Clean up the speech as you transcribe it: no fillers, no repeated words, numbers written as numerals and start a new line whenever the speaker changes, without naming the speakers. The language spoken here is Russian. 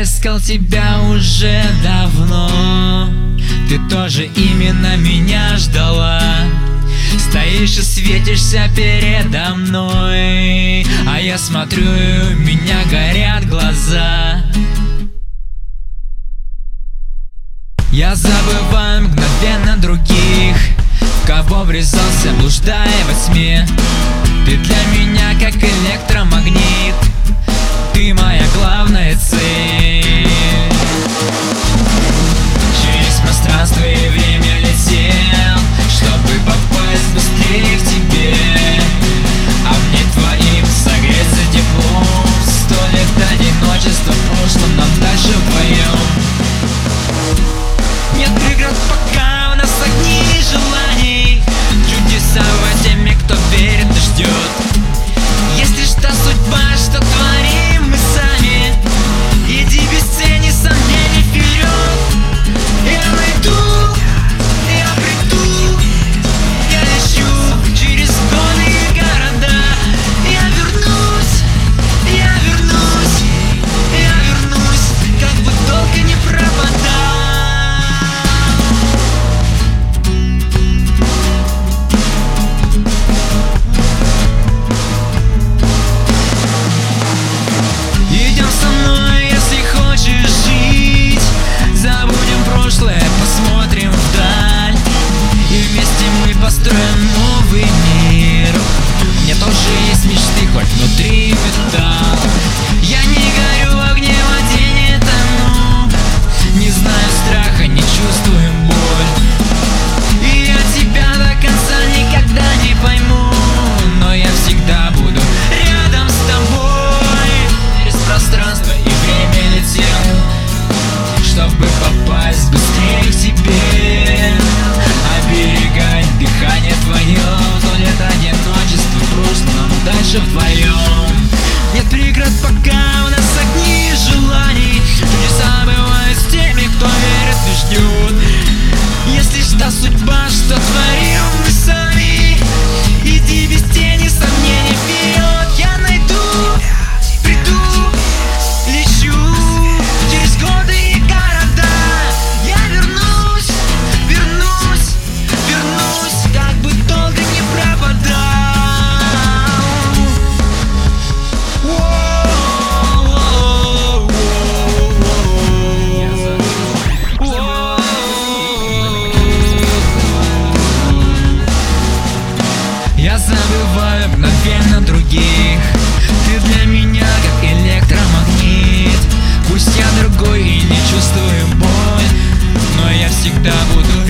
искал тебя уже давно. Ты тоже именно меня ждала. Стоишь и светишься передо мной, а я смотрю, и у меня горят глаза. Я забываю мгновенно других, в кого врезался, блуждая во тьме. Ты для меня как электромагнит, ты моя главная цель. Через пространство и время летел, чтобы попасть быстрее к тебе, а мне твоим согреться теплом. 100 лет одиночества в прошлом, нам дальше вдвоем. Нет преград, пока у нас огни желаний. Чудеса во теми, кто верит и ждет. Если что судьба, что творим мы сами, иди без тени сомнений вперед. Я найду, я приду, я лечу через годы и города. Я вернусь, я вернусь, я вернусь, как бы долго не пропадал. Идем со мной, если хочешь жить. Забудем прошлое, посмотрим вдаль, и вместе мы построим новый мир. Мне тоже есть мечты, хоть внутри металл. Я не горю в огне, в воде не тону. Не знаю страха, не чувствую боль. И я тебя до конца никогда не пойму, но я всегда буду рядом с тобой. Через пространство и время летел, чтобы попасть быстрее к тебе, оберегать дыхание твое. 100 лет одиночества в прошлом, дальше вдвоем. Нет преград, пока у нас огни желаний. Чудеса бывают с теми, кто верит и ждет. Если что судьба, что творим мы сами, иди без тени сомнений вперед. Я найду, приду, лечу через годы и города. Я вернусь, вернусь, вернусь, как бы долго не пропадал. Я забываю мгновенно других, ты для меня как электромагнит. Пусть я другой и не чувствую боль, но я всегда буду